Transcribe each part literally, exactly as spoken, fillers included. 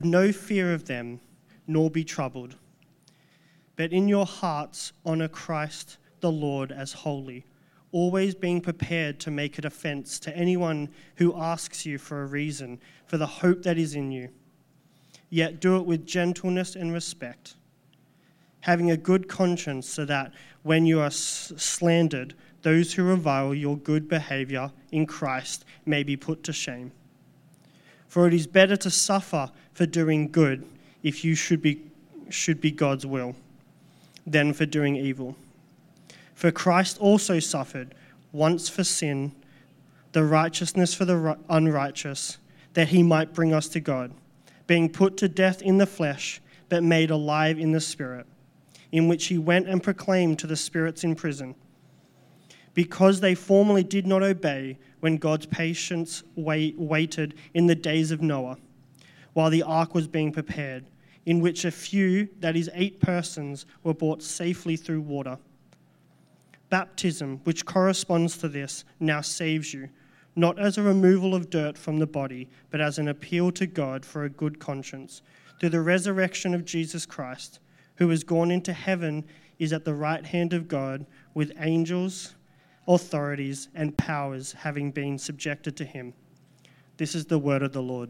No fear of them, nor be troubled. But in your hearts honour Christ the Lord as holy, always being prepared to make a defence to anyone who asks you for a reason for the hope that is in you. Yet do it with gentleness and respect, having a good conscience, so that when you are s- slandered, those who revile your good behaviour in Christ may be put to shame. For it is better to suffer for doing good, if you should be should be God's will, than for doing evil. For Christ also suffered once for sin, the righteousness for the unrighteous, that he might bring us to God, being put to death in the flesh, but made alive in the Spirit, in which he went and proclaimed to the spirits in prison, because they formerly did not obey when God's patience wait, waited in the days of Noah, while the ark was being prepared, in which a few, that is eight persons, were brought safely through water. Baptism, which corresponds to this, now saves you, not as a removal of dirt from the body, but as an appeal to God for a good conscience, through the resurrection of Jesus Christ, who has gone into heaven, is at the right hand of God, with angels, authorities, and powers having been subjected to him. This is the word of the Lord.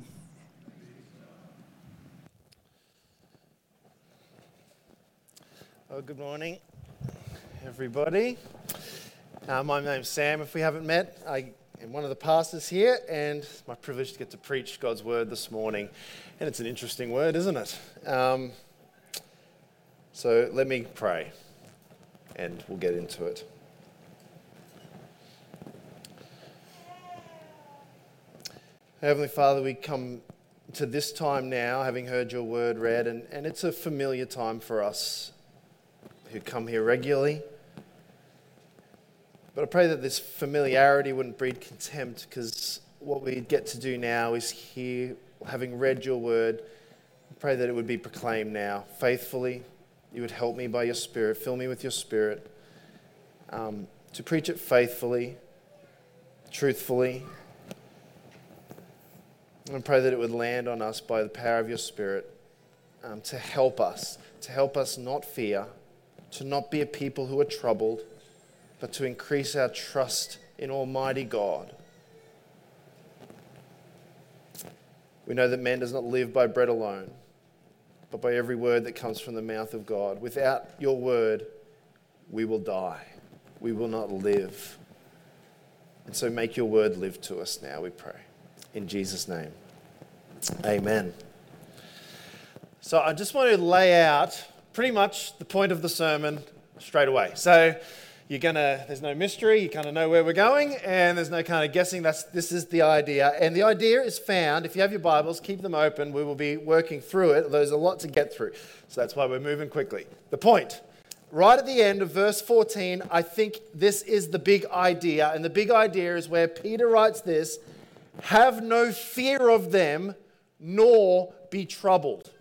Well, good morning, everybody. Uh, my name's Sam. If we haven't met, I am one of the pastors here, and it's my privilege to get to preach God's word this morning. And it's an interesting word, isn't it? Um, so let me pray, and we'll get into it. Heavenly Father, we come to this time now, having heard your word read, and, and it's a familiar time for us who come here regularly. But I pray that this familiarity wouldn't breed contempt, because what we get to do now is hear, having read your word, I pray that it would be proclaimed now faithfully. You would help me by your Spirit, fill me with your Spirit, um, to preach it faithfully, truthfully. And I pray that it would land on us by the power of your Spirit, um, to help us, to help us not fear, to not be a people who are troubled, but to increase our trust in Almighty God. We know that man does not live by bread alone, but by every word that comes from the mouth of God. Without your word, we will die. We will not live. And so make your word live to us now, we pray. In Jesus' name, amen. So I just want to lay out pretty much the point of the sermon straight away. So you're gonna, there's no mystery, you kind of know where we're going, and there's no kind of guessing. That's this is the idea. And the idea is found, if you have your Bibles, keep them open. We will be working through it. There's a lot to get through. So that's why we're moving quickly. The point, right at the end of verse fourteen, I think this is the big idea. And the big idea is where Peter writes this: have no fear of them, nor be troubled.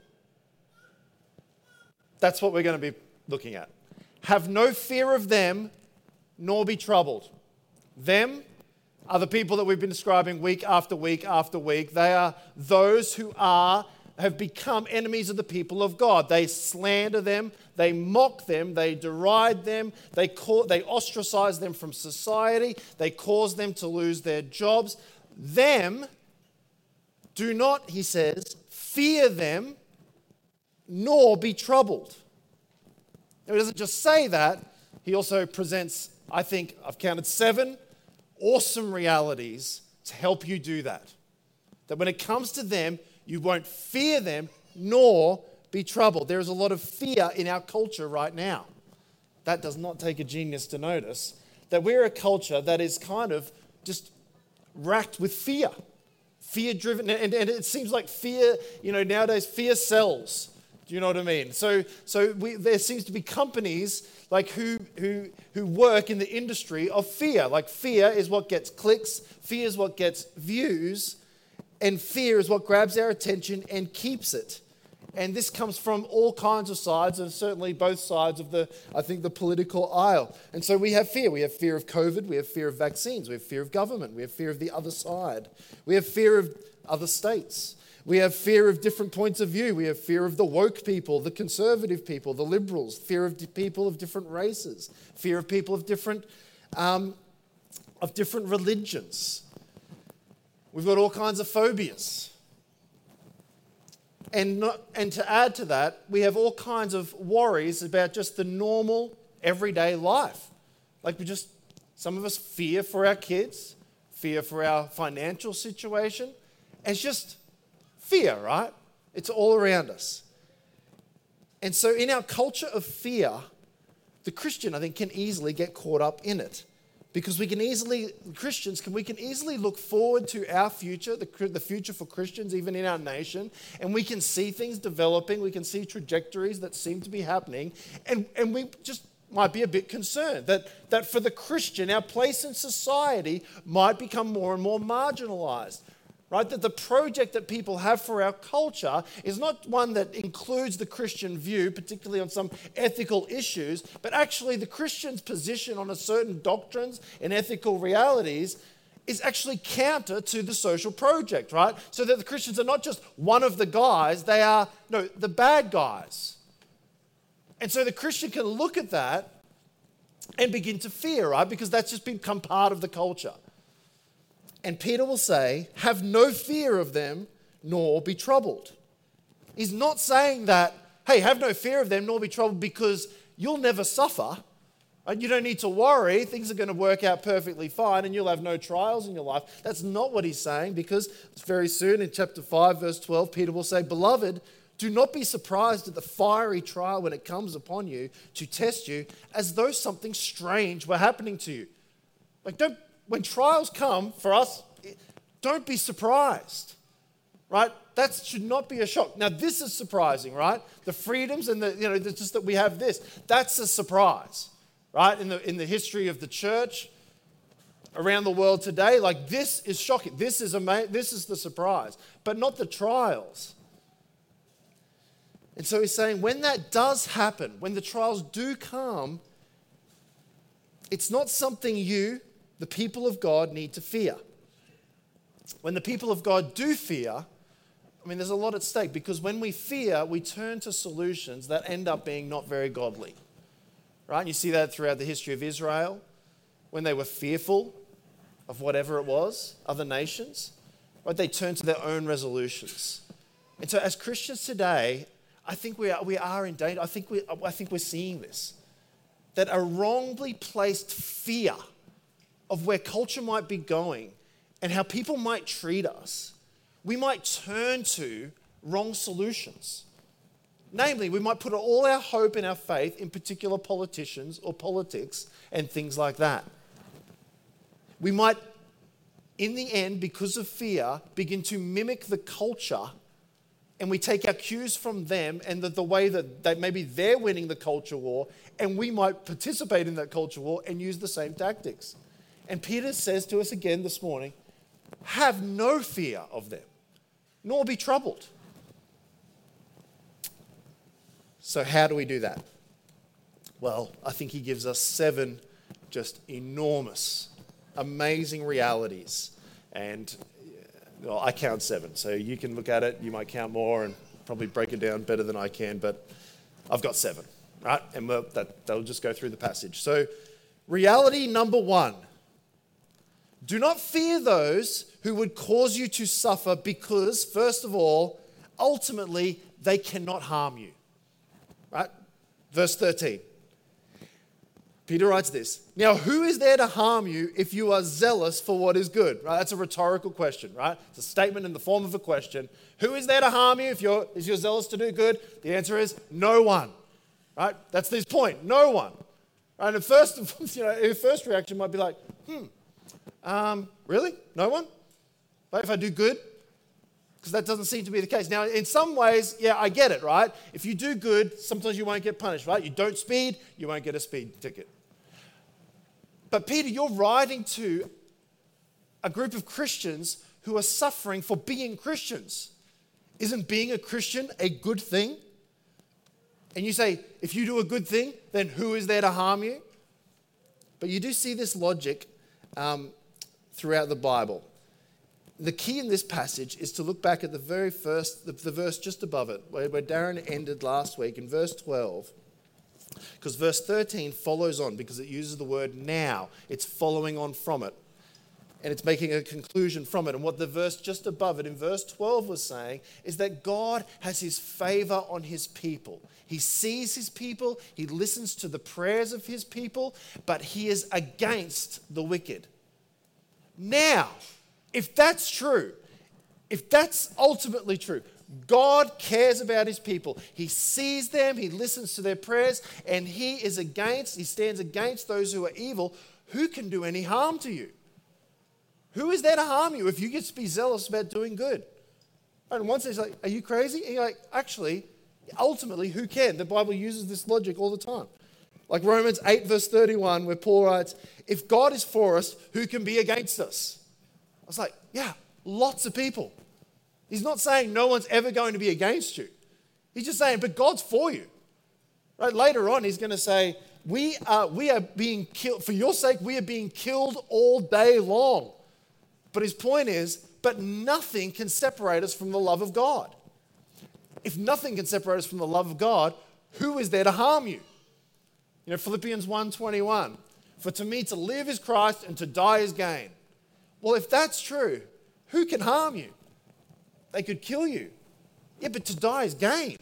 That's what we're going to be looking at. Have no fear of them, nor be troubled. Them are the people that we've been describing week after week after week. They are those who are have become enemies of the people of God. They slander them, they mock them, they deride them, they call, they ostracize them from society, they cause them to lose their jobs. Them, do not, he says, fear them, nor be troubled. Now, he doesn't just say that, he also presents, I think, I've counted seven awesome realities to help you do that. That when it comes to them, you won't fear them, nor be troubled. There is a lot of fear in our culture right now. That does not take a genius to notice that we're a culture that is kind of just racked with fear. Fear-driven, and, and it seems like fear, you know, nowadays fear sells. Do you know what I mean? So, so we, there seems to be companies like who who who work in the industry of fear. Like fear is what gets clicks, fear is what gets views, and fear is what grabs our attention and keeps it. And this comes from all kinds of sides, and certainly both sides of the, I think, the political aisle. And so we have fear. We have fear of COVID. We have fear of vaccines. We have fear of government. We have fear of the other side. We have fear of other states. We have fear of different points of view. We have fear of the woke people, the conservative people, the liberals, fear of people of different races, fear of people of different, um, of different religions. We've got all kinds of phobias. And, not, and to add to that, we have all kinds of worries about just the normal, everyday life. Like we just, some of us fear for our kids, fear for our financial situation. It's just fear, right? It's all around us. And so in our culture of fear, the Christian, I think, can easily get caught up in it. Because we can easily, Christians, can we can easily look forward to our future, the, the future for Christians, even in our nation, and we can see things developing, we can see trajectories that seem to be happening, and, and we just might be a bit concerned that, that for the Christian, our place in society might become more and more marginalized. Right? That the project that people have for our culture is not one that includes the Christian view, particularly on some ethical issues, but actually the Christian's position on a certain doctrines and ethical realities is actually counter to the social project, right? So that the Christians are not just one of the guys, they are, no, the bad guys. And so the Christian can look at that and begin to fear, right? Because that's just become part of the culture. And Peter will say, have no fear of them, nor be troubled. He's not saying that, hey, have no fear of them, nor be troubled, because you'll never suffer. And you don't need to worry. Things are going to work out perfectly fine, and you'll have no trials in your life. That's not what he's saying, because very soon in chapter five, verse twelve, Peter will say, beloved, do not be surprised at the fiery trial when it comes upon you to test you, as though something strange were happening to you. Like, don't When trials come for us, don't be surprised, right? That should not be a shock. Now, this is surprising, right? The freedoms and the, you know, just that we have this, that's a surprise, right? In the, in the history of the church, around the world today, like this is shocking. This is ama- This is the surprise, but not the trials. And so he's saying when that does happen, when the trials do come, it's not something you, the people of God, need to fear. When the people of God do fear, I mean, there's a lot at stake, because when we fear, we turn to solutions that end up being not very godly. Right? And you see that throughout the history of Israel, when they were fearful of whatever it was, other nations, right? They turned to their own resolutions. And so as Christians today, I think we are, we are in danger. I think, we, I think we're seeing this. That a wrongly placed fear of where culture might be going and how people might treat us, we might turn to wrong solutions. Namely, we might put all our hope and our faith in particular politicians or politics and things like that. We might, in the end, because of fear, begin to mimic the culture, and we take our cues from them and the, the way that they, maybe they're winning the culture war, and we might participate in that culture war and use the same tactics. And Peter says to us again this morning, have no fear of them, nor be troubled. So how do we do that? Well, I think he gives us seven just enormous, amazing realities. And well, I count seven, so you can look at it, you might count more and probably break it down better than I can, but I've got seven, right? And we'll, that, that'll just go through the passage. So reality number one. Do not fear those who would cause you to suffer, because, first of all, ultimately, they cannot harm you. Right? Verse thirteen. Peter writes this. Now, who is there to harm you if you are zealous for what is good? Right? That's a rhetorical question, right? It's a statement in the form of a question. Who is there to harm you if you're, if you're zealous to do good? The answer is no one. Right? That's his point. No one. Right? And at first, you know, your first reaction might be like, hmm, Um, really? No one? But if I do good? Because that doesn't seem to be the case. Now, in some ways, yeah, I get it, right? If you do good, sometimes you won't get punished, right? You don't speed, you won't get a speed ticket. But Peter, you're writing to a group of Christians who are suffering for being Christians. Isn't being a Christian a good thing? And you say, if you do a good thing, then who is there to harm you? But you do see this logic um, throughout the Bible. the key in this passage is to look back at the very first, the, the verse just above it, where, where Darren ended last week in verse twelve. Because verse thirteen follows on because it uses the word now. It's following on from it. And it's making a conclusion from it. And what the verse just above it in verse twelve was saying is that God has his favor on his people. He sees his people. He listens to the prayers of his people. But he is against the wicked. Now, if that's true, if that's ultimately true, God cares about his people. He sees them. He listens to their prayers. And he is against, he stands against those who are evil. Who can do any harm to you? Who is there to harm you if you get to be zealous about doing good? And one says, like, are you crazy? And you're like, actually, ultimately, who can? The Bible uses this logic all the time. Like Romans eight verse thirty-one, where Paul writes, if God is for us, who can be against us? I was like, yeah, lots of people. He's not saying no one's ever going to be against you. He's just saying, but God's for you. Right? Later on, he's going to say, we are, we are being killed, for your sake, we are being killed all day long. But his point is, but nothing can separate us from the love of God. If nothing can separate us from the love of God, who is there to harm you? You know, Philippians one twenty-one, for to me to live is Christ and to die is gain. Well, if that's true, who can harm you? They could kill you. Yeah, but to die is gain.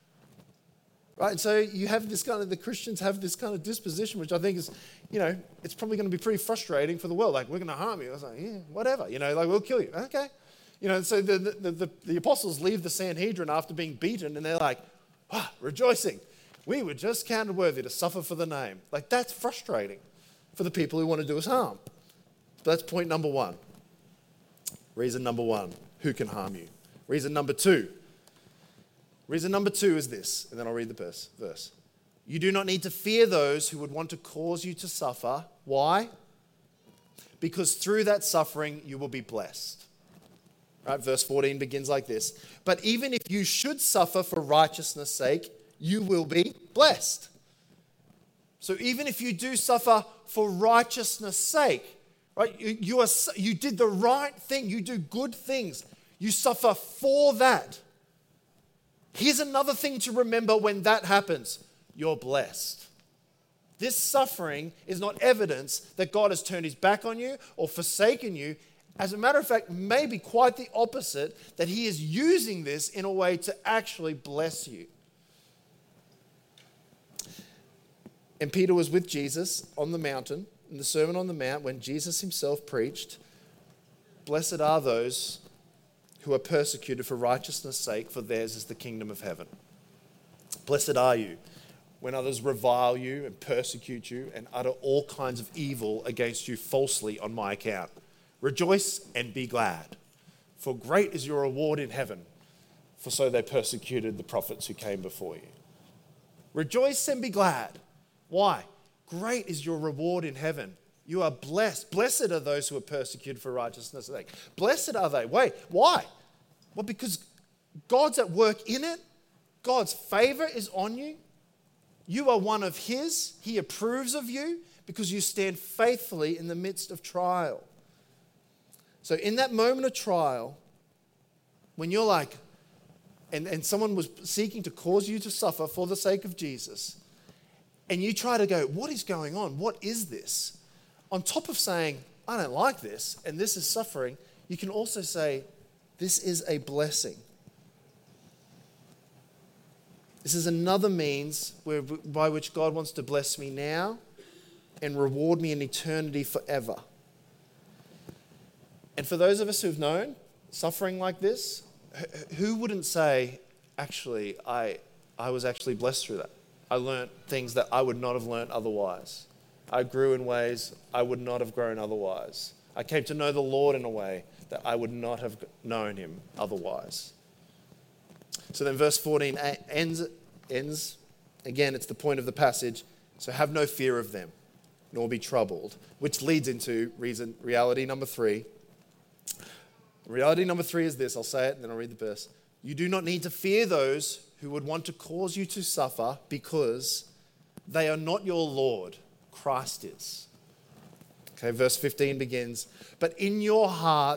Right? And so you have this kind of, the Christians have this kind of disposition, which I think is, you know, it's probably going to be pretty frustrating for the world. Like, we're going to harm you. I was like, yeah, whatever. You know, like, we'll kill you. Okay. You know, so the, the, the, the apostles leave the Sanhedrin after being beaten, and they're like, ah, rejoicing. We were just counted worthy to suffer for the name. Like, that's frustrating for the people who want to do us harm. So that's point number one. Reason number one, who can harm you? Reason number two. Reason number two is this, and then I'll read the verse. verse. You do not need to fear those who would want to cause you to suffer. Why? Because through that suffering you will be blessed. Right, verse fourteen begins like this. But even if you should suffer for righteousness' sake, you will be blessed. So even if you do suffer for righteousness' sake, right, you, you, are, you did the right thing, you do good things, you suffer for that. Here's another thing to remember when that happens. You're blessed. This suffering is not evidence that God has turned his back on you or forsaken you. As a matter of fact, maybe quite the opposite, that he is using this in a way to actually bless you. And Peter was with Jesus on the mountain, in the Sermon on the Mount, when Jesus himself preached, blessed are those who are persecuted for righteousness' sake, for theirs is the kingdom of heaven. Blessed are you when others revile you and persecute you and utter all kinds of evil against you falsely on my account. Rejoice and be glad, for great is your reward in heaven, for so they persecuted the prophets who came before you. Rejoice and be glad. Why? Great is your reward in heaven. You are blessed. Blessed are those who are persecuted for righteousness' sake. Blessed are they. Wait, why? Well, because God's at work in it. God's favor is on you. You are one of his. He approves of you because you stand faithfully in the midst of trial. So in that moment of trial, when you're like, and, and someone was seeking to cause you to suffer for the sake of Jesus, and you try to go, what is going on? What is this? On top of saying, I don't like this, and this is suffering, you can also say, this is a blessing. This is another means where, by which God wants to bless me now and reward me in eternity forever. And for those of us who've known suffering like this, who wouldn't say, actually, I, I was actually blessed through that. I learnt things that I would not have learnt otherwise. I grew in ways I would not have grown otherwise. I came to know the Lord in a way that I would not have known him otherwise. So then verse fourteen ends, ends. Again, it's the point of the passage. So have no fear of them, nor be troubled, which leads into reason, reality number three. Reality number three is this. I'll say it and then I'll read the verse. You do not need to fear those who would want to cause you to suffer, because they are not your Lord. Christ is. Okay, verse fifteen begins, but in your hearts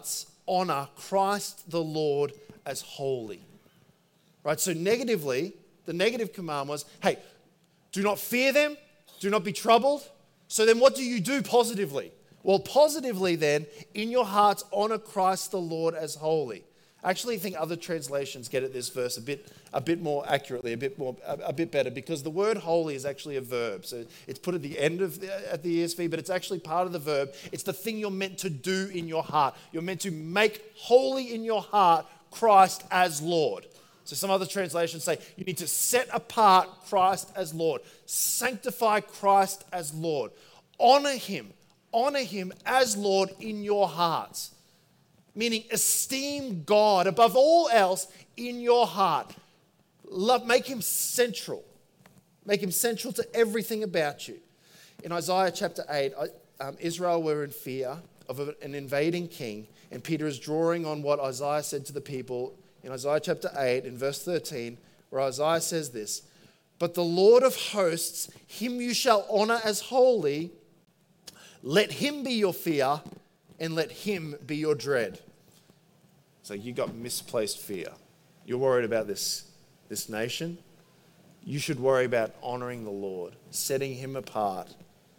honor Christ the Lord as holy. Right? So negatively, the negative command was, hey, do not fear them, do not be troubled. So then what do you do positively? Well, positively then, in your hearts, honor Christ the Lord as holy. I actually think other translations get at this verse a bit, a bit more accurately, a bit more, a, a bit better, because the word holy is actually a verb. So it's put at the end of the, at the E S V, but it's actually part of the verb. It's the thing you're meant to do in your heart. You're meant to make holy in your heart Christ as Lord. So some other translations say you need to set apart Christ as Lord, sanctify Christ as Lord, honor him, honor him as Lord in your hearts. Meaning esteem God above all else in your heart. Love, make him central. Make him central to everything about you. In Isaiah chapter eight, um, Israel were in fear of an invading king, and Peter is drawing on what Isaiah said to the people in Isaiah chapter eight, in verse thirteen, where Isaiah says this, "But the Lord of hosts, him you shall honor as holy, let him be your fear, and let him be your dread." So you got misplaced fear. You're worried about this, this nation. You should worry about honoring the Lord, setting him apart.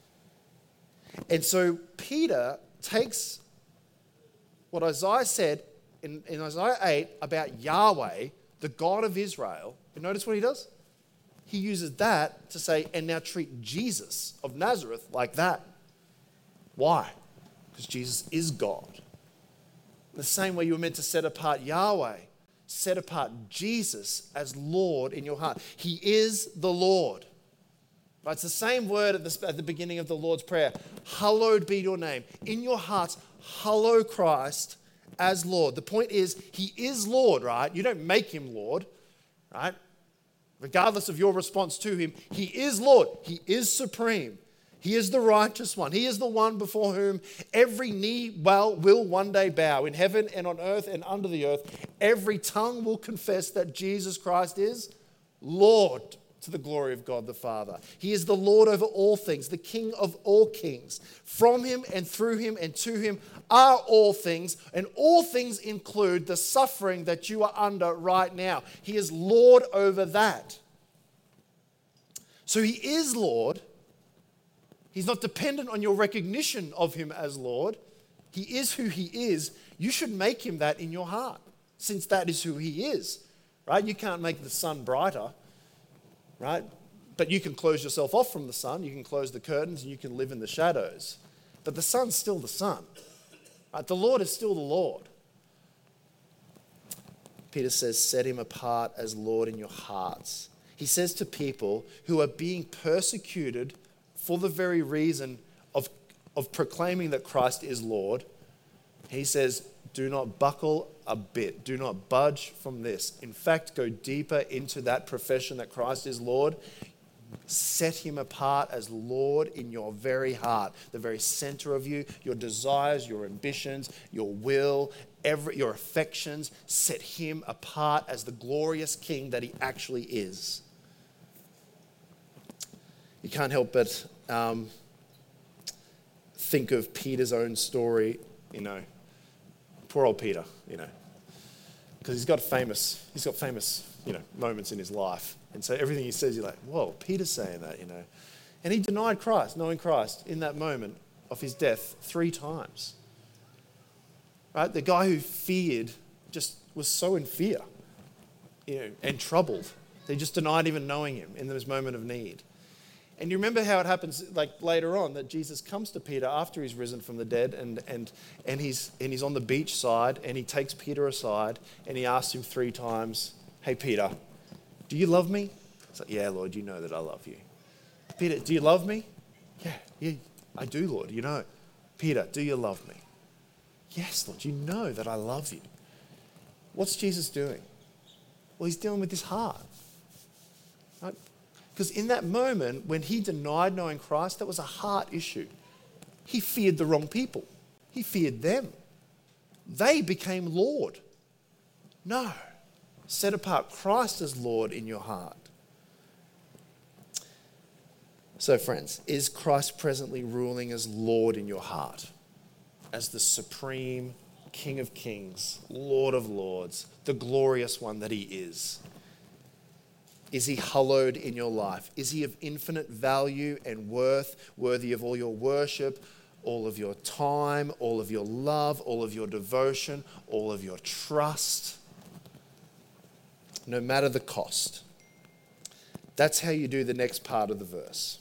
And so Peter takes what Isaiah said in, in Isaiah eight about Yahweh, the God of Israel, and notice what he does? He uses that to say, and now treat Jesus of Nazareth like that. Why? Because Jesus is God. The same way you were meant to set apart Yahweh, set apart Jesus as Lord in your heart. He is the Lord. Right? It's the same word at the, at the beginning of the Lord's Prayer. Hallowed be your name. In your hearts, hallow Christ as Lord. The point is, he is Lord, right? You don't make him Lord, right? Regardless of your response to him, he is Lord. He is supreme. He is the righteous one. He is the one before whom every knee will, will one day bow in heaven and on earth and under the earth. Every tongue will confess that Jesus Christ is Lord to the glory of God the Father. He is the Lord over all things, the King of all kings. From him and through him and to him are all things, and all things include the suffering that you are under right now. He is Lord over that. So he is Lord. He's not dependent on your recognition of him as Lord. He is who he is. You should make him that in your heart, since that is who he is, right? You can't make the sun brighter, right? But you can close yourself off from the sun. You can close the curtains and you can live in the shadows. But the sun's still the sun, right? The Lord is still the Lord. Peter says, set him apart as Lord in your hearts. He says to people who are being persecuted for the very reason of, of proclaiming that Christ is Lord, he says, do not buckle a bit. Do not budge from this. In fact, go deeper into that profession that Christ is Lord. Set him apart as Lord in your very heart, the very center of you, your desires, your ambitions, your will, every, your affections. Set him apart as the glorious King that he actually is. You can't help but um, think of Peter's own story, you know. Poor old Peter, you know, because he's got famous, he's got famous, you know, moments in his life. And so everything he says, you're like, whoa, Peter's saying that, you know. And he denied Christ, knowing Christ, in that moment of his death three times. Right? The guy who feared just was so in fear, you know, and troubled. They just denied even knowing him in this moment of need. And you remember how it happens like later on that Jesus comes to Peter after he's risen from the dead and, and, and, he's, and he's on the beach side and he takes Peter aside and he asks him three times, hey, Peter, do you love me? He's like, yeah, Lord, you know that I love you. Peter, do you love me? Yeah, yeah, I do, Lord, you know. Peter, do you love me? Yes, Lord, you know that I love you. What's Jesus doing? Well, he's dealing with his heart. Right? Because in that moment, when he denied knowing Christ, that was a heart issue. He feared the wrong people. He feared them. They became Lord. No. Set apart Christ as Lord in your heart. So friends, is Christ presently ruling as Lord in your heart? As the supreme King of Kings, Lord of Lords, the glorious one that he is? Is he hallowed in your life? Is he of infinite value and worth, worthy of all your worship, all of your time, all of your love, all of your devotion, all of your trust? No matter the cost. That's how you do the next part of the verse.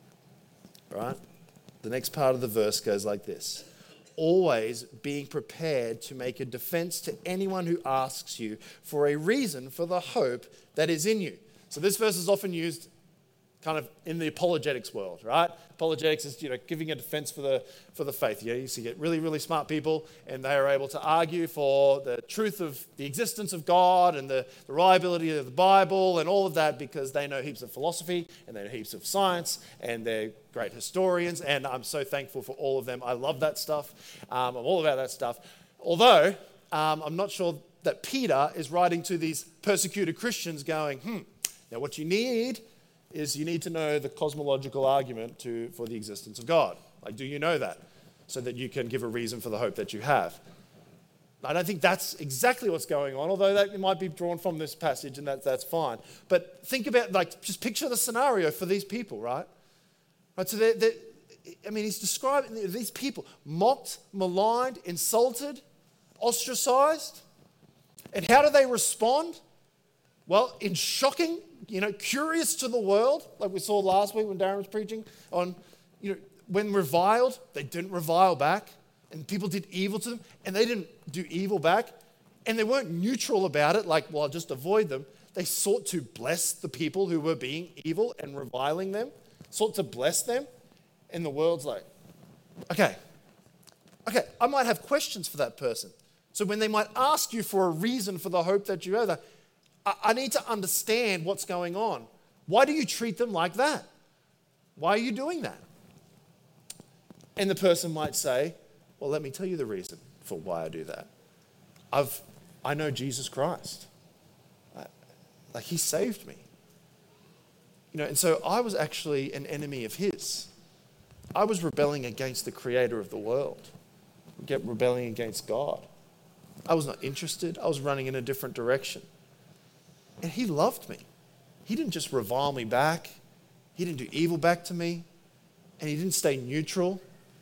Right? The next part of the verse goes like this. Always being prepared to make a defense to anyone who asks you for a reason for the hope that is in you. So this verse is often used kind of in the apologetics world, right? Apologetics is, you know, giving a defense for the for the faith. Yeah, you see, get really, really smart people, and they are able to argue for the truth of the existence of God and the, the reliability of the Bible and all of that because they know heaps of philosophy and they know heaps of science and they're great historians. And I'm so thankful for all of them. I love that stuff. Um, I'm all about that stuff. Although um, I'm not sure that Peter is writing to these persecuted Christians, going, "Hmm, now what you need." is you need to know the cosmological argument to, for the existence of God. Like, do you know that? So that you can give a reason for the hope that you have. I don't think that's exactly what's going on, although that might be drawn from this passage, and that, that's fine. But think about, like, just picture the scenario for these people, right? Right. So, they're, they're, I mean, he's describing these people mocked, maligned, insulted, ostracized. And how do they respond? Well, in shocking, you know, curious to the world, like we saw last week when Darren was preaching on, you know, when reviled, they didn't revile back, and people did evil to them, and they didn't do evil back, and they weren't neutral about it, like, well, I'll just avoid them. They sought to bless the people who were being evil and reviling them, sought to bless them, and the world's like, okay, okay, I might have questions for that person. So when they might ask you for a reason for the hope that you have, I need to understand what's going on. Why do you treat them like that? Why are you doing that? And the person might say, well, let me tell you the reason for why I do that. I've, I know Jesus Christ. I, like, he saved me. You know, and so I was actually an enemy of his. I was rebelling against the creator of the world. Get rebelling against God. I was not interested. I was running in a different direction. And he loved me. He didn't just revile me back. He didn't do evil back to me. And he didn't stay neutral.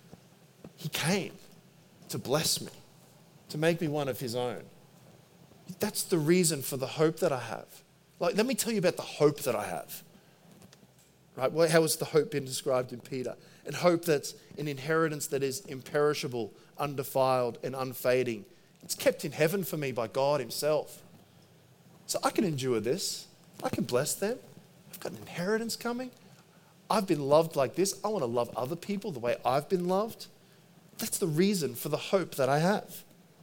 He came to bless me, to make me one of his own. That's the reason for the hope that I have. Like, let me tell you about the hope that I have. Right? Well, how has the hope been described in Peter? And hope that's an inheritance that is imperishable, undefiled, and unfading. It's kept in heaven for me by God himself. So I can endure this. I can bless them. I've got an inheritance coming. I've been loved like this. I want to love other people the way I've been loved. That's the reason for the hope that I have.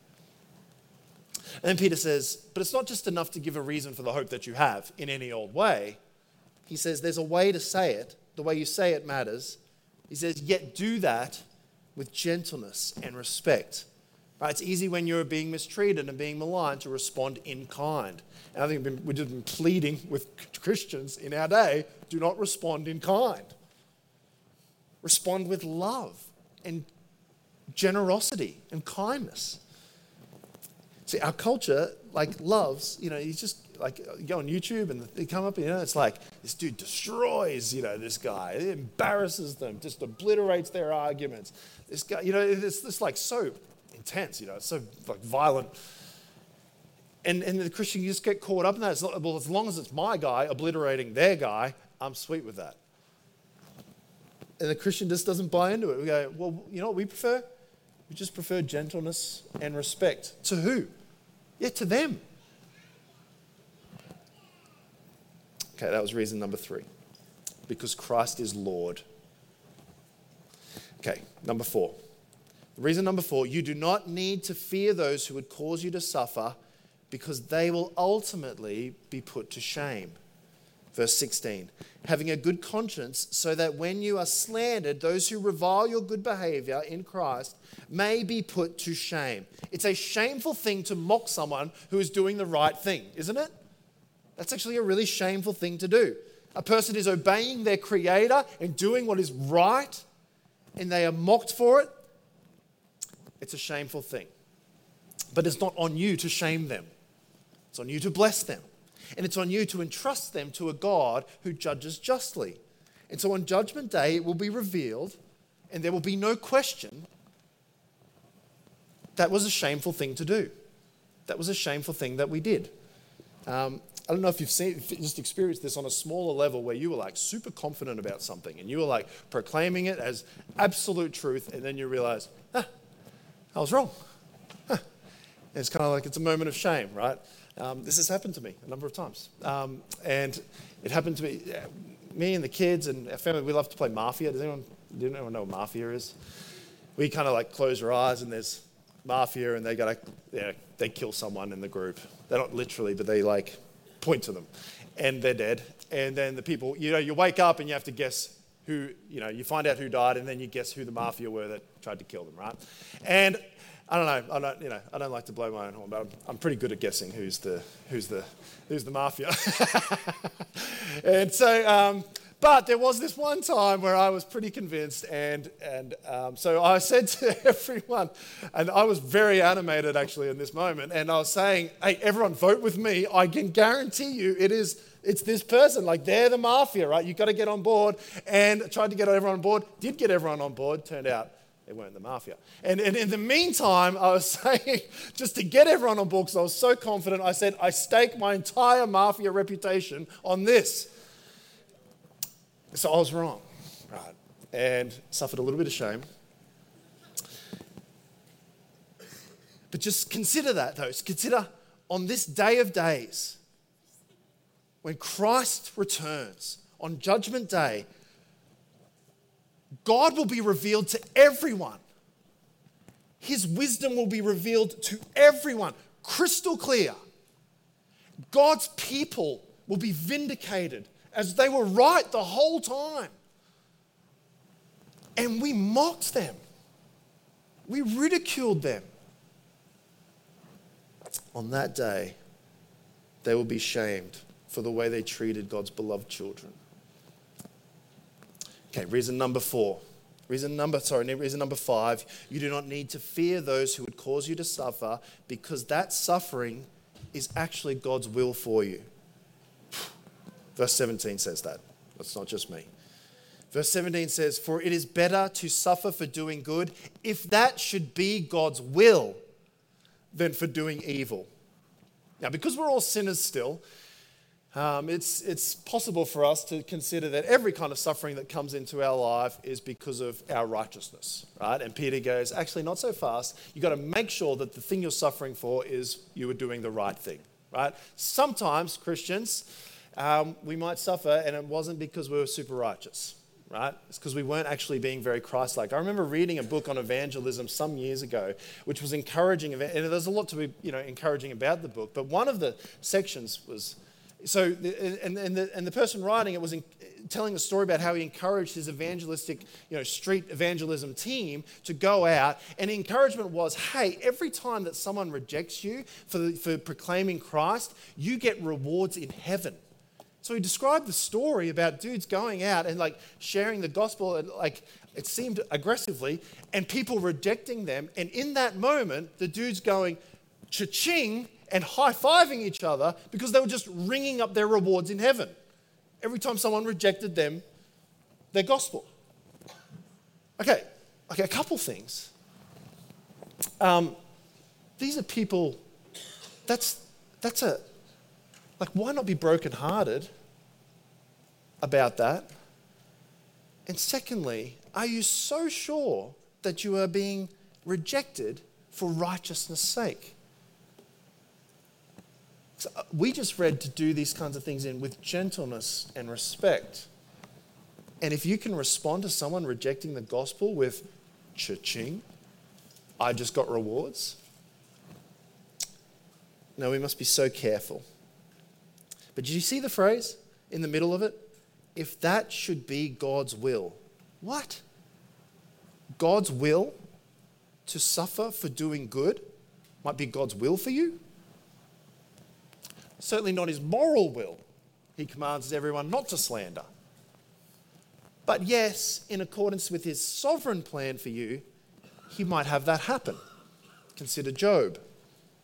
And then Peter says, but it's not just enough to give a reason for the hope that you have in any old way. He says there's a way to say it. The way you say it matters. He says, yet do that with gentleness and respect. Right? It's easy when you're being mistreated and being maligned to respond in kind. And I think we've, been, we've just been pleading with Christians in our day, do not respond in kind. Respond with love and generosity and kindness. See, our culture, like, loves, you know, you just, like, you go on YouTube and they come up, you know, it's like, this dude destroys, you know, this guy. It embarrasses them, just obliterates their arguments. This guy, you know, it's this, like, so intense, you know, it's so, like, violent. And, and the Christian, you just get caught up in that. It's not, well, as long as it's my guy obliterating their guy, I'm sweet with that. And the Christian just doesn't buy into it. We go, well, you know what we prefer? We just prefer gentleness and respect. To who? Yeah, to them. Okay, that was reason number three. Because Christ is Lord. Okay, number four. Reason number four, you do not need to fear those who would cause you to suffer, because they will ultimately be put to shame. Verse sixteen, having a good conscience, so that when you are slandered, those who revile your good behavior in Christ may be put to shame. It's a shameful thing to mock someone who is doing the right thing, isn't it? That's actually a really shameful thing to do. A person is obeying their Creator and doing what is right, and they are mocked for it. It's a shameful thing. But it's not on you to shame them. It's on you to bless them. And it's on you to entrust them to a God who judges justly. And so on Judgment Day, it will be revealed, and there will be no question that was a shameful thing to do. That was a shameful thing that we did. Um, I don't know if you've seen, if you just experienced this on a smaller level where you were like super confident about something and you were like proclaiming it as absolute truth, and then you realize, ah, I was wrong. Huh. It's kind of like it's a moment of shame, right? Um, this has happened to me a number of times. Um, and it happened to me, me and the kids and our family, we love to play Mafia. Does anyone, does anyone know what Mafia is? We kind of like close our eyes and there's Mafia and they gotta, yeah, they kill someone in the group. They're not literally, but they like point to them and they're dead. And then the people, you know, you wake up and you have to guess who, you know, you find out who died and then you guess who the Mafia were that tried to kill them, right? And I don't know. I don't, you know, I don't like to blow my own horn, but I'm, I'm pretty good at guessing who's the, who's the, who's the mafia. And so, um, but there was this one time where I was pretty convinced, and and um, so I said to everyone, and I was very animated actually in this moment, and I was saying, "Hey, everyone, vote with me. I can guarantee you, it is." It's this person, like they're the mafia, right? You've got to get on board. And I tried to get everyone on board, did get everyone on board. Turned out they weren't the mafia. And, and in the meantime, I was saying, just to get everyone on board, because I was so confident, I said, I stake my entire mafia reputation on this. So I was wrong, right? And suffered a little bit of shame. But just consider that, though. Consider on this day of days, when Christ returns on Judgment Day, God will be revealed to everyone. His wisdom will be revealed to everyone, crystal clear. God's people will be vindicated as they were right the whole time. And we mocked them. We ridiculed them. On that day, they will be shamed for the way they treated God's beloved children. Okay, reason number four. Reason number, sorry, reason number five, you do not need to fear those who would cause you to suffer, because that suffering is actually God's will for you. Verse seventeen says that. That's not just me. Verse seventeen says, for it is better to suffer for doing good, if that should be God's will, than for doing evil. Now, because we're all sinners still, Um, it's, it's possible for us to consider that every kind of suffering that comes into our life is because of our righteousness, right? And Peter goes, actually, not so fast. You've got to make sure that the thing you're suffering for is you were doing the right thing, right? Sometimes, Christians, um, we might suffer and it wasn't because we were super righteous, right? It's because we weren't actually being very Christ-like. I remember reading a book on evangelism some years ago, which was encouraging, and there's a lot to be, you know, encouraging about the book, but one of the sections was... So, and, and, the, and the person writing it was in, telling a story about how he encouraged his evangelistic, you know, street evangelism team to go out. And the encouragement was, hey, every time that someone rejects you for, the, for proclaiming Christ, you get rewards in heaven. So he described the story about dudes going out and like sharing the gospel, and like it seemed aggressively, and people rejecting them. And in that moment, the dude's going, cha-ching, and high-fiving each other because they were just ringing up their rewards in heaven every time someone rejected them, their gospel. Okay, okay, a couple things. Um, these are people, that's, that's a, like, why not be brokenhearted about that? And secondly, are you so sure that you are being rejected for righteousness' sake? So we just read to do these kinds of things in with gentleness and respect. And if you can respond to someone rejecting the gospel with cha-ching, I just got rewards. No, we must be so careful. But did you see the phrase in the middle of it? If that should be God's will. What? God's will to suffer for doing good might be God's will for you? Certainly not his moral will. He commands everyone not to slander. But yes, in accordance with his sovereign plan for you, he might have that happen. Consider Job.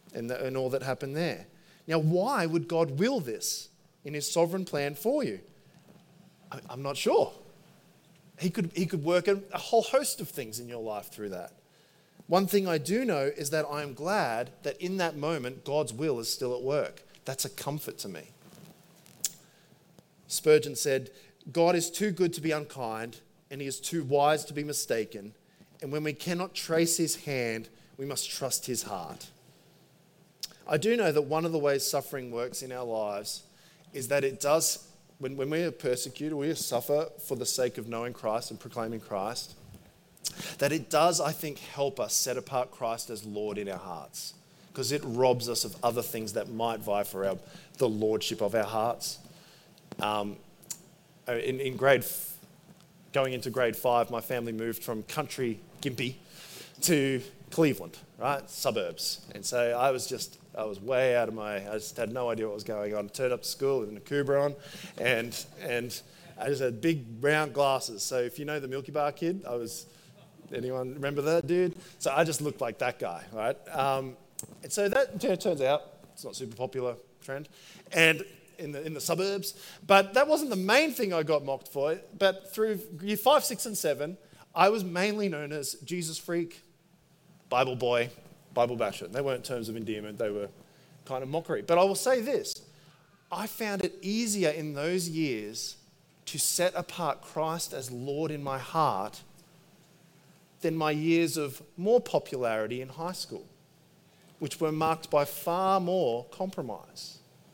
and, the, and all that happened there. Now, why would God will this in his sovereign plan for you? I, I'm not sure. He could, he could work a, a whole host of things in your life through that. One thing I do know is that I am glad that in that moment, God's will is still at work. That's a comfort to me. Spurgeon said, God is too good to be unkind, and he is too wise to be mistaken. And when we cannot trace his hand, we must trust his heart. I do know that one of the ways suffering works in our lives is that it does, when, when we are persecuted, we suffer for the sake of knowing Christ and proclaiming Christ, that it does, I think, help us set apart Christ as Lord in our hearts, because it robs us of other things that might vie for our, the lordship of our hearts. Um, in, in grade, going into grade five, my family moved from country Gympie to Cleveland, right? Suburbs. And so I was just, I was way out of my, I just had no idea what was going on. Turned up to school in a Cooper on, and, and I just had big round glasses. So if you know the Milky Bar kid, I was, anyone remember that dude? So I just looked like that guy, right? Um, and so that, you know, turns out it's not a super popular trend. And in the in the suburbs. But that wasn't the main thing I got mocked for. But through year five, six, and seven, I was mainly known as Jesus freak, Bible boy, Bible basher. They weren't terms of endearment. They were kind of mockery. But I will say this. I found it easier in those years to set apart Christ as Lord in my heart than my years of more popularity in high school, which were marked by far more compromise.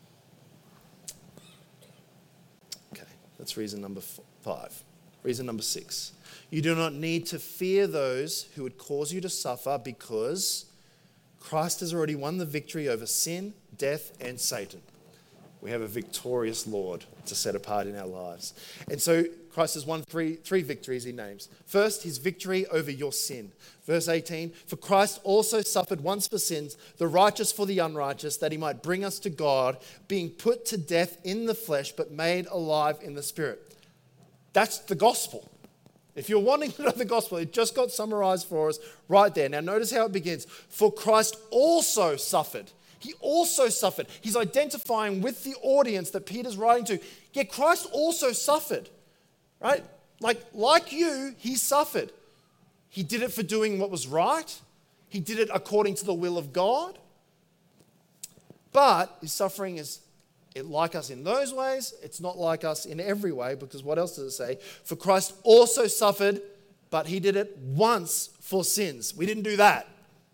Okay, that's reason number five. Reason number six. You do not need to fear those who would cause you to suffer, because Christ has already won the victory over sin, death, and Satan. We have a victorious Lord to set apart in our lives. And so Christ has won three, three victories he names. First, his victory over your sin. Verse eighteen, for Christ also suffered once for sins, the righteous for the unrighteous, that he might bring us to God, being put to death in the flesh, but made alive in the spirit. That's the gospel. If you're wanting to know the gospel, it just got summarized for us right there. Now notice how it begins. For Christ also suffered. He also suffered. He's identifying with the audience that Peter's writing to. Yeah, Christ also suffered, right? Like, like you, he suffered. He did it for doing what was right. He did it according to the will of God. But his suffering is it like us in those ways. It's not like us in every way, because what else does it say? For Christ also suffered, but he did it once for sins. We didn't do that.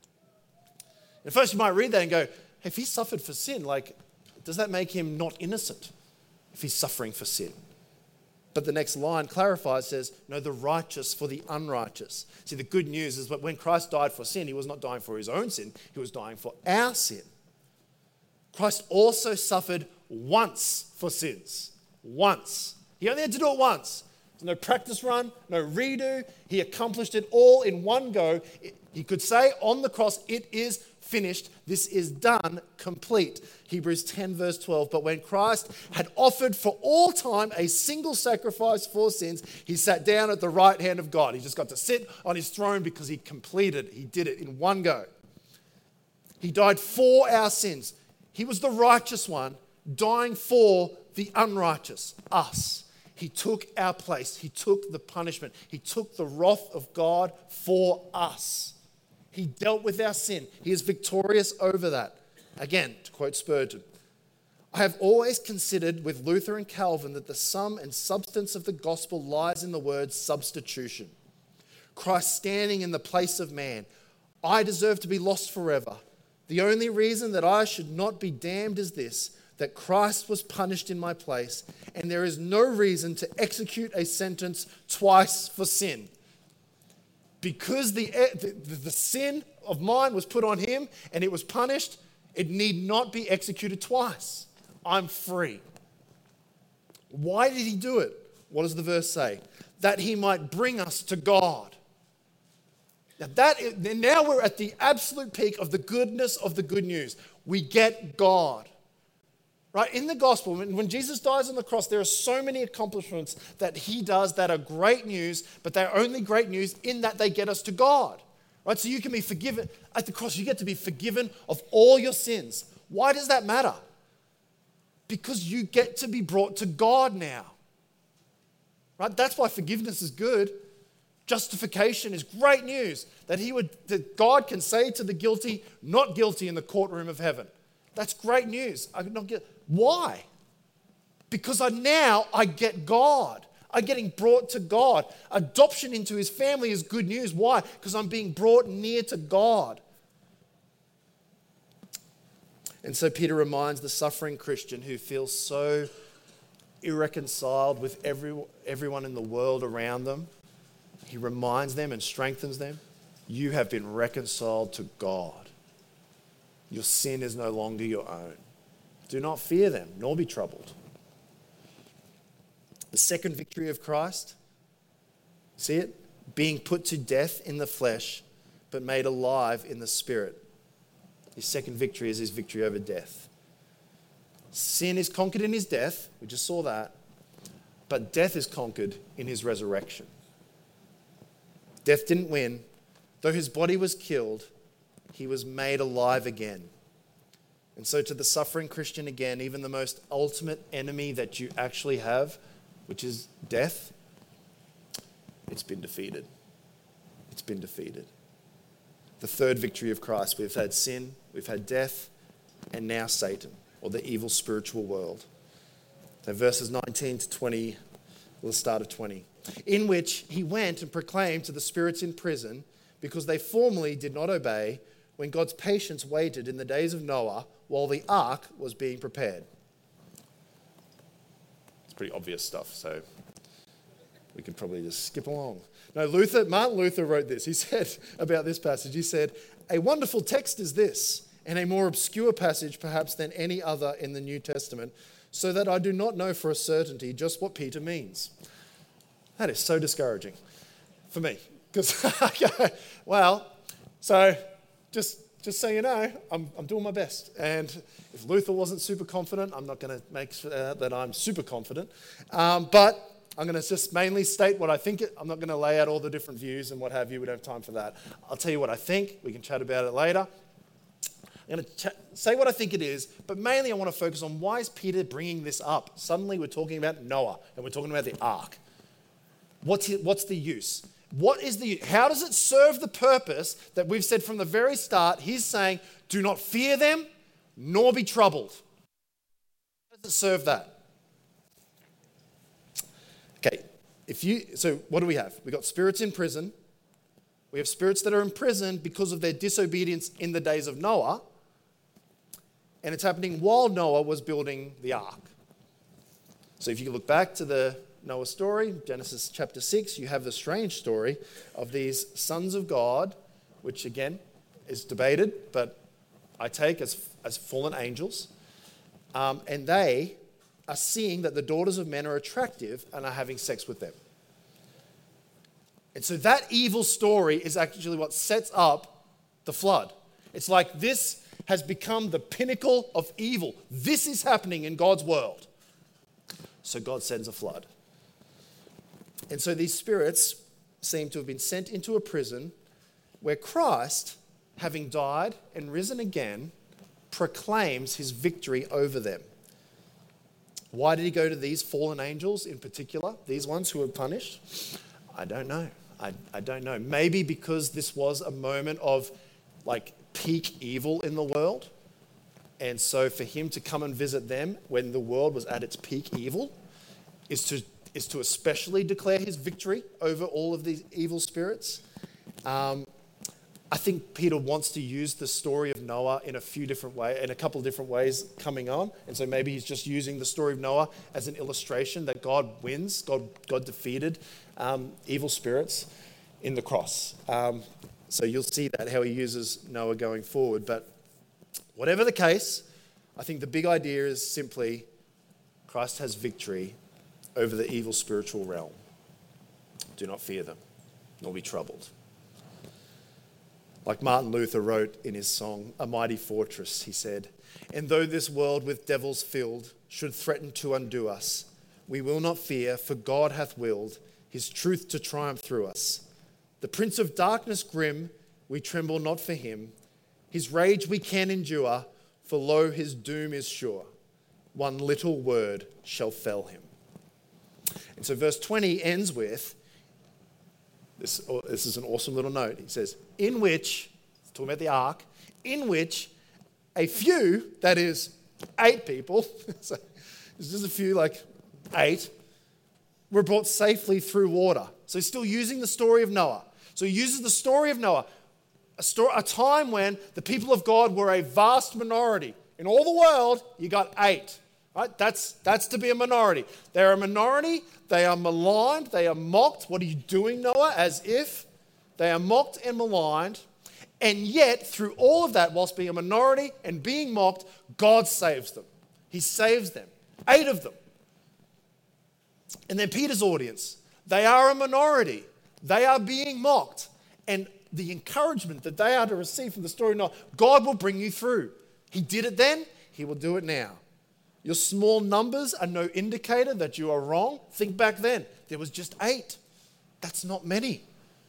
At first you might read that and go, if he suffered for sin, like, does that make him not innocent if he's suffering for sin? But the next line clarifies, says, no, the righteous for the unrighteous. See, the good news is that when Christ died for sin, he was not dying for his own sin. He was dying for our sin. Christ also suffered once for sins. Once. He only had to do it once. There's no practice run, no redo. He accomplished it all in one go. He could say on the cross, it is finished. This is done, complete. Hebrews ten verse twelve. But when Christ had offered for all time a single sacrifice for sins, he sat down at the right hand of God. He just got to sit on his throne because he completed. He did it in one go. He died for our sins. He was the righteous one, dying for the unrighteous, us. He took our place. He took the punishment. He took the wrath of God for us. He dealt with our sin. He is victorious over that. Again, to quote Spurgeon, I have always considered with Luther and Calvin that the sum and substance of the gospel lies in the word substitution. Christ standing in the place of man. I deserve to be lost forever. The only reason that I should not be damned is this, that Christ was punished in my place, and there is no reason to execute a sentence twice for sin. Because the, the, the sin of mine was put on him and it was punished, it need not be executed twice. I'm free. Why did he do it? What does the verse say? That he might bring us to God. Now, that is, now we're at the absolute peak of the goodness of the good news. We get God. Right? In the gospel, when, when Jesus dies on the cross, there are so many accomplishments that he does that are great news, but they're only great news in that they get us to God. Right? So you can be forgiven. At the cross, you get to be forgiven of all your sins. Why does that matter? Because you get to be brought to God now. Right? That's why forgiveness is good. Justification is great news. That he would, that God can say to the guilty, not guilty in the courtroom of heaven. That's great news. I'm not get, why? Because I now I get God. I'm getting brought to God. Adoption into his family is good news. Why? Because I'm being brought near to God. And so Peter reminds the suffering Christian who feels so irreconciled with every, everyone in the world around them. He reminds them and strengthens them. You have been reconciled to God. Your sin is no longer your own. Do not fear them, nor be troubled. The second victory of Christ, see it? Being put to death in the flesh, but made alive in the spirit. His second victory is his victory over death. Sin is conquered in his death. We just saw that. But death is conquered in his resurrection. Death didn't win. Though his body was killed, he was made alive again. And so to the suffering Christian again, even the most ultimate enemy that you actually have, which is death, it's been defeated. It's been defeated. The third victory of Christ. We've had sin, we've had death, and now Satan, or the evil spiritual world. So verses nineteen to twenty, we'll start at twenty. In which he went and proclaimed to the spirits in prison, because they formerly did not obey, when God's patience waited in the days of Noah, while the ark was being prepared. It's pretty obvious stuff, so we can probably just skip along. No, Luther, Martin Luther wrote this. He said about this passage, he said, "A wonderful text is this, and a more obscure passage perhaps than any other in the New Testament, so that I do not know for a certainty just what Peter means." That is so discouraging for me. Because, well, so just just so you know, I'm, I'm doing my best. And if Luther wasn't super confident, I'm not going to make uh, that I'm super confident. Um, but I'm going to just mainly state what I think. It, I'm not going to lay out all the different views and what have you. We don't have time for that. I'll tell you what I think. We can chat about it later. I'm going to ch- say what I think it is, but mainly I want to focus on why is Peter bringing this up? Suddenly we're talking about Noah and we're talking about the ark. What's, it, what's the use? What is the, how does it serve the purpose that we've said from the very start? He's saying, do not fear them, nor be troubled. How does it serve that? Okay, if you, so what do we have? We've got spirits in prison. We have spirits that are in prison because of their disobedience in the days of Noah. And it's happening while Noah was building the ark. So if you look back to the Noah story, Genesis chapter six, you have the strange story of these sons of God, which again is debated, but I take as, as fallen angels. Um, and they are seeing that the daughters of men are attractive and are having sex with them. And so that evil story is actually what sets up the flood. It's like this has become the pinnacle of evil. This is happening in God's world. So God sends a flood. And so these spirits seem to have been sent into a prison where Christ, having died and risen again, proclaims his victory over them. Why did he go to these fallen angels in particular, these ones who were punished? I don't know. I, I don't know. Maybe because this was a moment of like peak evil in the world. And so for him to come and visit them when the world was at its peak evil is to is to especially declare his victory over all of these evil spirits. Um, I think Peter wants to use the story of Noah in a few different ways, in a couple of different ways coming on. And so maybe he's just using the story of Noah as an illustration that God wins, God, God defeated um, evil spirits in the cross. Um, so you'll see that, how he uses Noah going forward. But whatever the case, I think the big idea is simply Christ has victory over the evil spiritual realm. Do not fear them, nor be troubled. Like Martin Luther wrote in his song, "A Mighty Fortress," he said, "And though this world with devils filled should threaten to undo us, we will not fear, for God hath willed his truth to triumph through us. The prince of darkness grim we tremble not for him. His rage we can endure, for lo, his doom is sure. One little word shall fell him. And so verse twenty ends with, this, oh, this is an awesome little note. He says, in which, talking about the ark, in which a few, that is eight people, so there's just a few, like eight, were brought safely through water. So he's still using the story of Noah. So he uses the story of Noah, a, story, a time when the people of God were a vast minority. In all the world, you got eight. Right? That's, that's to be a minority. They're a minority. They are maligned. They are mocked. What are you doing, Noah? As if. They are mocked and maligned. And yet, through all of that, whilst being a minority and being mocked, God saves them. He saves them. Eight of them. And then Peter's audience. They are a minority. They are being mocked. And the encouragement that they are to receive from the story of Noah, God will bring you through. He did it then. He will do it now. Your small numbers are no indicator that you are wrong. Think back then. There was just eight. That's not many.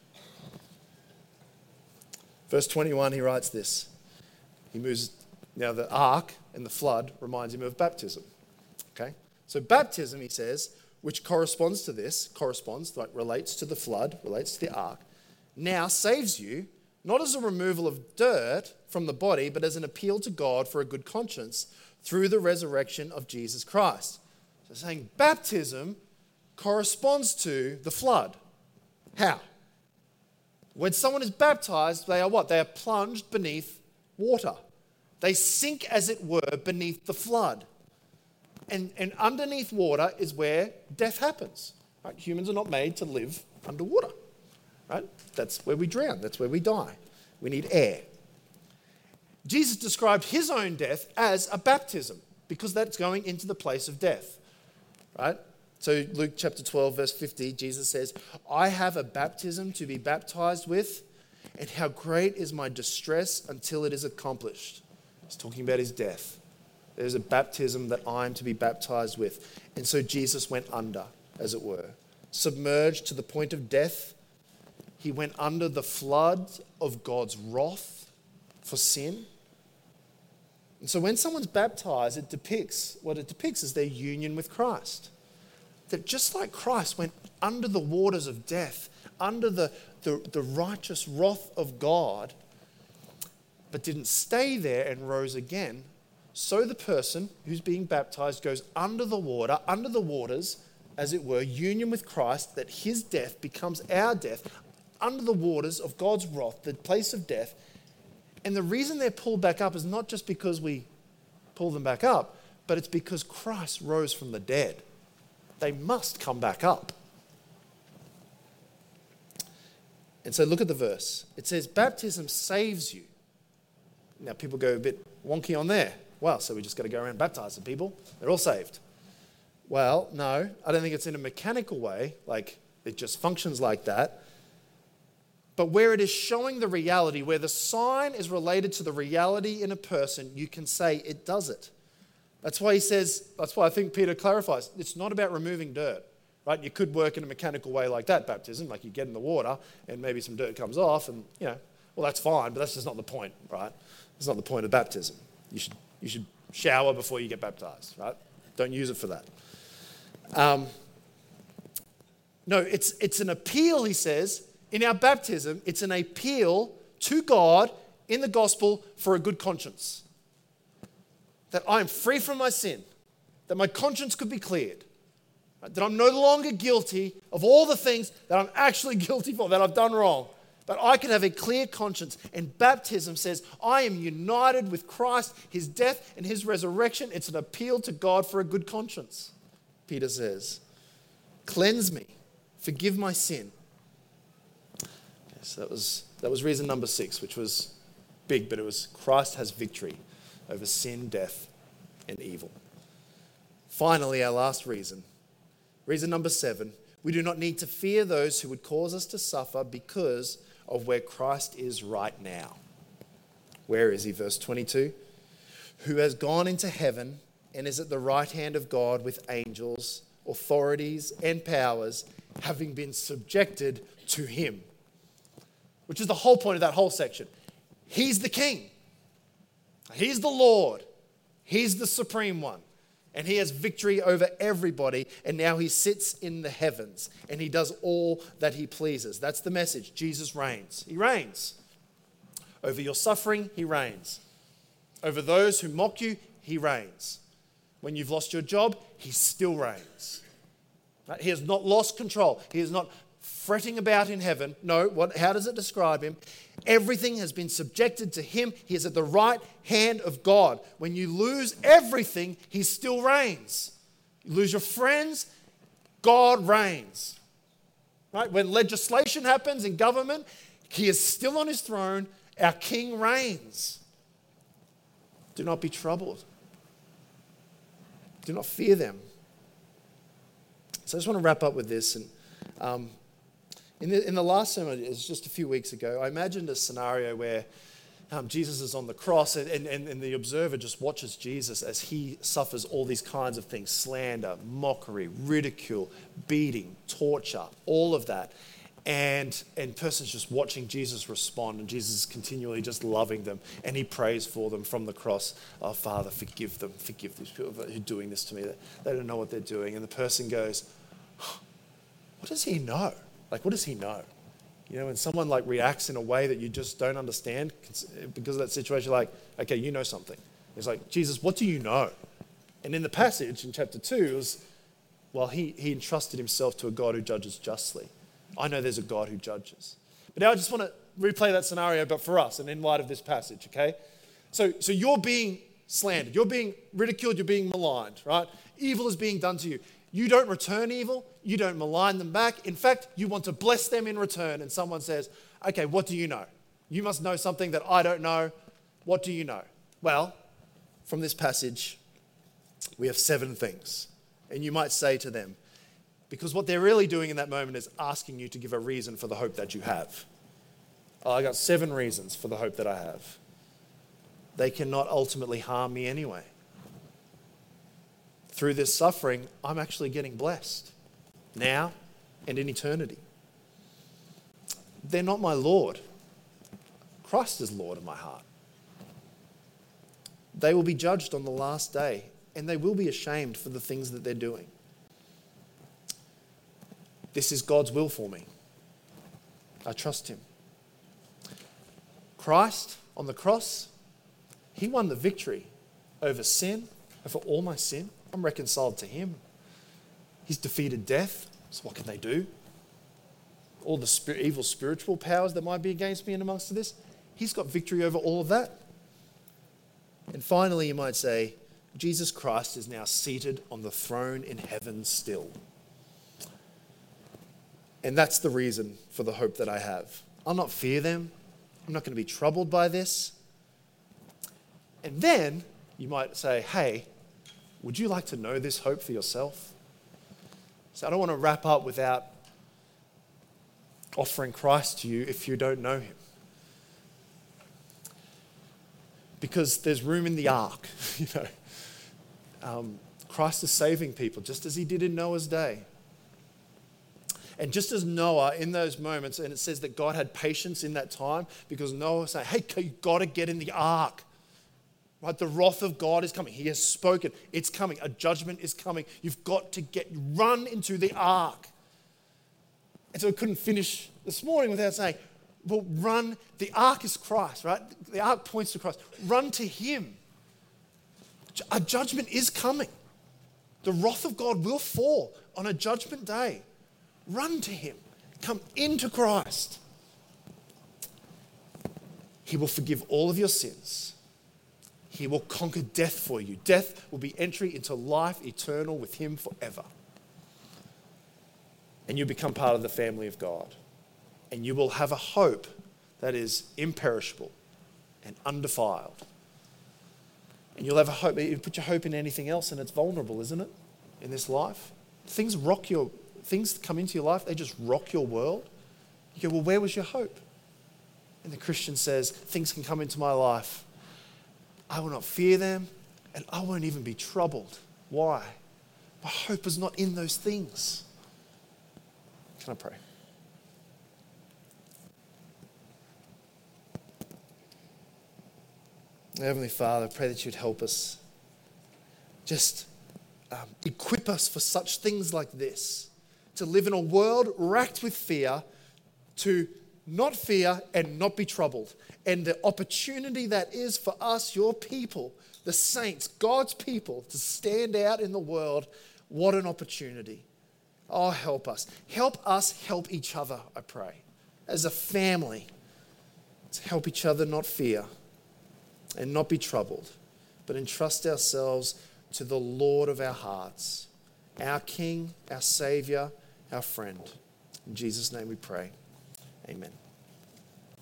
Verse twenty-one, he writes this. He moves, now the ark and the flood reminds him of baptism. Okay? So baptism, he says, which corresponds to this, corresponds, like relates to the flood, relates to the ark, now saves you, not as a removal of dirt from the body, but as an appeal to God for a good conscience through the resurrection of Jesus Christ. So saying baptism corresponds to the flood. How? When someone is baptized, they are what? They are plunged beneath water. They sink, as it were, beneath the flood. And, and underneath water is where death happens. Right? Humans are not made to live underwater. Right? That's where we drown. That's where we die. We need air. Jesus described his own death as a baptism because that's going into the place of death. Right? So Luke chapter twelve, verse fifty, Jesus says, I have a baptism to be baptized with, and how great is my distress until it is accomplished. He's talking about his death. There's a baptism that I'm to be baptized with. And so Jesus went under, as it were, submerged to the point of death. He went under the flood of God's wrath for sin. And so when someone's baptized, it depicts, what it depicts is their union with Christ. That just like Christ went under the waters of death, under the, the, the righteous wrath of God, but didn't stay there and rose again, so the person who's being baptized goes under the water, under the waters, as it were, union with Christ, that his death becomes our death, under the waters of God's wrath, the place of death. And the reason they're pulled back up is not just because we pull them back up, but it's because Christ rose from the dead. They must come back up. And so look at the verse. It says, baptism saves you. Now people go a bit wonky on there. Well, so we just got to go around baptizing people. They're all saved. Well, no, I don't think it's in a mechanical way, like it just functions like that. But where it is showing the reality, where the sign is related to the reality in a person, you can say it does it. That's why he says, that's why I think Peter clarifies, it's not about removing dirt, right? You could work in a mechanical way like that, baptism, like you get in the water and maybe some dirt comes off and, you know, well, that's fine, but that's just not the point, right? That's not the point of baptism. You should, you should shower before you get baptized, right? Don't use it for that. Um, no, it's, it's an appeal, he says. In our baptism, it's an appeal to God in the gospel for a good conscience. That I am free from my sin, that my conscience could be cleared, right? That I'm no longer guilty of all the things that I'm actually guilty for, that I've done wrong. But I can have a clear conscience. And baptism says, I am united with Christ, his death and his resurrection. It's an appeal to God for a good conscience, Peter says. Cleanse me, forgive my sin. Okay, so that was, that was reason number six, which was big, but it was Christ has victory over sin, death, and evil. Finally, our last reason. Reason number seven. We do not need to fear those who would cause us to suffer because of where Christ is right now. Where is he? Verse twenty-two. Who has gone into heaven and is at the right hand of God with angels, authorities, and powers, having been subjected to him. which is the whole point of that whole section. He's the king. He's the Lord. He's the supreme one. And he has victory over everybody. And now he sits in the heavens and he does all that he pleases. That's the message. Jesus reigns. He reigns. Over your suffering, he reigns. Over those who mock you, he reigns. When you've lost your job, he still reigns. Right? He has not lost control. He is not fretting about in heaven. No, what, how does it describe him? Everything has been subjected to him. He is at the right hand of God. When you lose everything, he still reigns. You lose your friends, God reigns. Right? When legislation happens in government, he is still on his throne. Our king reigns. Do not be troubled. Do not fear them. So I just want to wrap up with this. And um, in, the, in the last sermon, it was just a few weeks ago, I imagined a scenario where um, Jesus is on the cross and, and, and the observer just watches Jesus as he suffers all these kinds of things: slander, mockery, ridicule, beating, torture, all of that. And and person's just watching Jesus respond, and Jesus is continually just loving them, and he prays for them from the cross. Oh, Father, forgive them, forgive these people who are doing this to me. They don't know what they're doing. And the person goes, what does he know? Like, what does he know? You know, when someone like reacts in a way that you just don't understand because of that situation, like, okay, you know something. It's like, Jesus, what do you know? And in the passage in chapter two, it was, well, he, he entrusted himself to a God who judges justly. I know there's a God who judges. But now I just want to replay that scenario, but for us and in light of this passage, okay? So, so you're being slandered. You're being ridiculed. You're being maligned, right? Evil is being done to you. You don't return evil. You don't malign them back. In fact, you want to bless them in return. And someone says, okay, what do you know? You must know something that I don't know. What do you know? Well, from this passage, we have seven things. And you might say to them, because what they're really doing in that moment is asking you to give a reason for the hope that you have. Oh, I got seven reasons for the hope that I have. They cannot ultimately harm me anyway. Through this suffering, I'm actually getting blessed now and in eternity. They're not my Lord. Christ is Lord of my heart. They will be judged on the last day, and they will be ashamed for the things that they're doing. This is God's will for me. I trust him. Christ on the cross, he won the victory over sin, over all my sin. I'm reconciled to him. He's defeated death. So what can they do? All the spir- evil spiritual powers that might be against me and amongst this, he's got victory over all of that. And finally, you might say, Jesus Christ is now seated on the throne in heaven still. And that's the reason for the hope that I have. I'll not fear them. I'm not going to be troubled by this. And then you might say, hey, would you like to know this hope for yourself? So I don't want to wrap up without offering Christ to you if you don't know him. Because there's room in the ark, you know. Um, Christ is saving people just as he did in Noah's day. And just as Noah, in those moments, and it says that God had patience in that time because Noah was saying, hey, you've got to get in the ark. Right? The wrath of God is coming. He has spoken. It's coming. A judgment is coming. You've got to get, run into the ark. And so I couldn't finish this morning without saying, well, run. The ark is Christ, right? The ark points to Christ. Run to him. A judgment is coming. The wrath of God will fall on a judgment day. Run to him. Come into Christ. He will forgive all of your sins. He will conquer death for you. Death will be entry into life eternal with him forever. And you become part of the family of God. And you will have a hope that is imperishable and undefiled. And you'll have a hope. You put your hope in anything else and it's vulnerable, isn't it? In this life. Things rock your Things come into your life, they just rock your world. You go, well, where was your hope? And the Christian says, things can come into my life. I will not fear them, and I won't even be troubled. Why? My hope is not in those things. Can I pray? Heavenly Father, I pray that you'd help us. Just um, equip us for such things like this. To live in a world racked with fear, to not fear and not be troubled. And the opportunity that is for us, your people, the saints, God's people, to stand out in the world. What an opportunity. Oh, help us. Help us help each other, I pray. As a family, to help each other not fear and not be troubled, but entrust ourselves to the Lord of our hearts, our King, our Savior, our friend. In Jesus' name we pray. Amen.